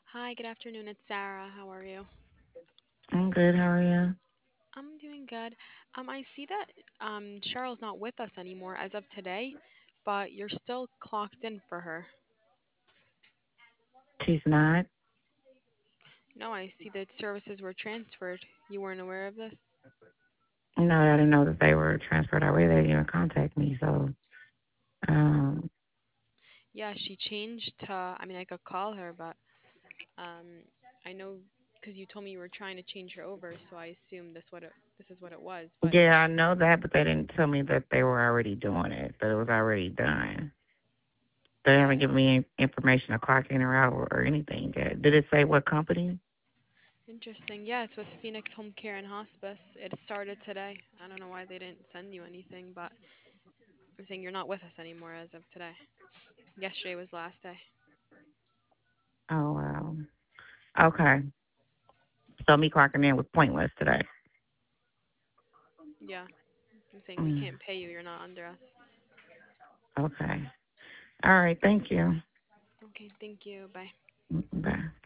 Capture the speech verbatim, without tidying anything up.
Hi, good afternoon. It's Sarah. How are you? I'm good. How are you? I'm doing good. Um, I see that um Cheryl's not with us anymore as of today, but you're still clocked in for her. She's not. No, I see that services were transferred. You weren't aware of this? No, I didn't know that they were transferred already. They didn't even contact me. So, um, Yeah, she changed to, I mean, I could call her, but um I know because you told me you were trying to change her over, so I assumed this what it, this is what it was. But yeah, I know that, but they didn't tell me that they were already doing it. That it was already done. They yeah, haven't given me any information of clocking her out or, or anything yet. Did it say what company? interesting. Yeah, it's with Phoenix Home Care and Hospice. It started today. I don't know why they didn't send you anything, but I'm saying you're not with us anymore as of today. Yesterday was last day. Oh wow. Okay. So me clocking in was pointless today. Yeah, I'm saying we Mm, can't pay you. You're not under us. okay. All right. Thank you. Okay, thank you. Bye. Mm, bye.